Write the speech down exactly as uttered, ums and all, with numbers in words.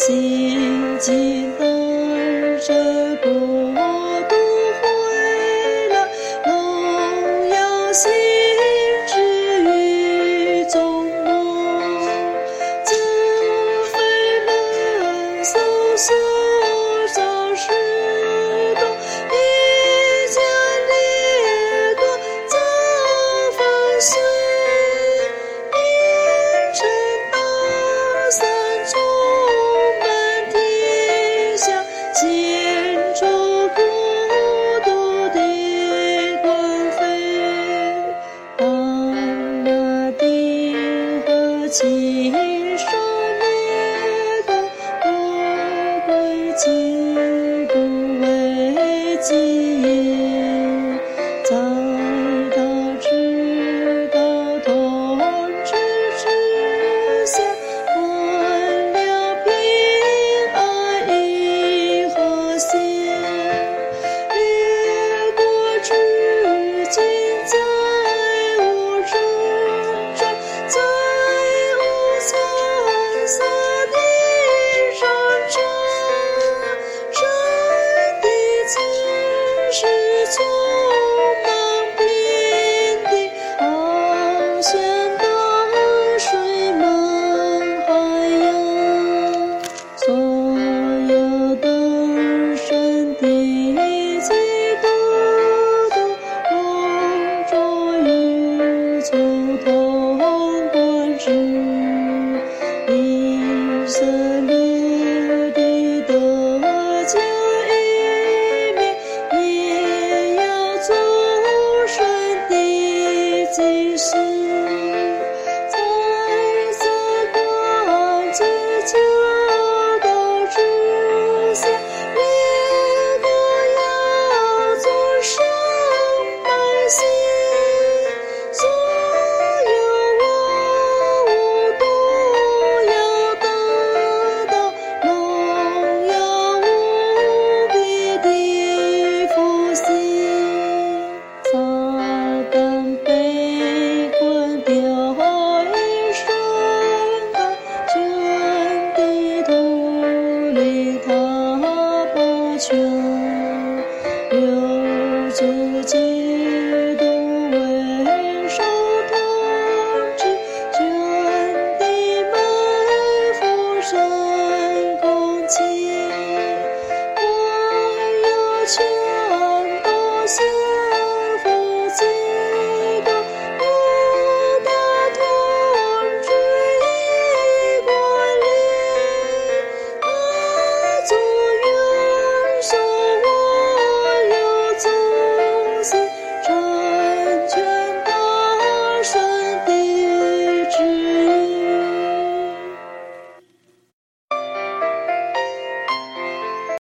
洗尽丹山国度回来，龙阳新知与宗盟，自非论搜索造世多，一将列夺造万岁，一臣大三宗满天下，千州国度的官妃，阿那丁和秦上列国，我归今不为己也，在道之道统治之下，官僚平安以和谐，列国至今再无征战，再无惨死的战场，山地此时匆忙遍地，翱翔到水满海洋，所有登山的基督徒，隆重与总统官职，以色列的得救一面，也要终身的祭司，在此光自救。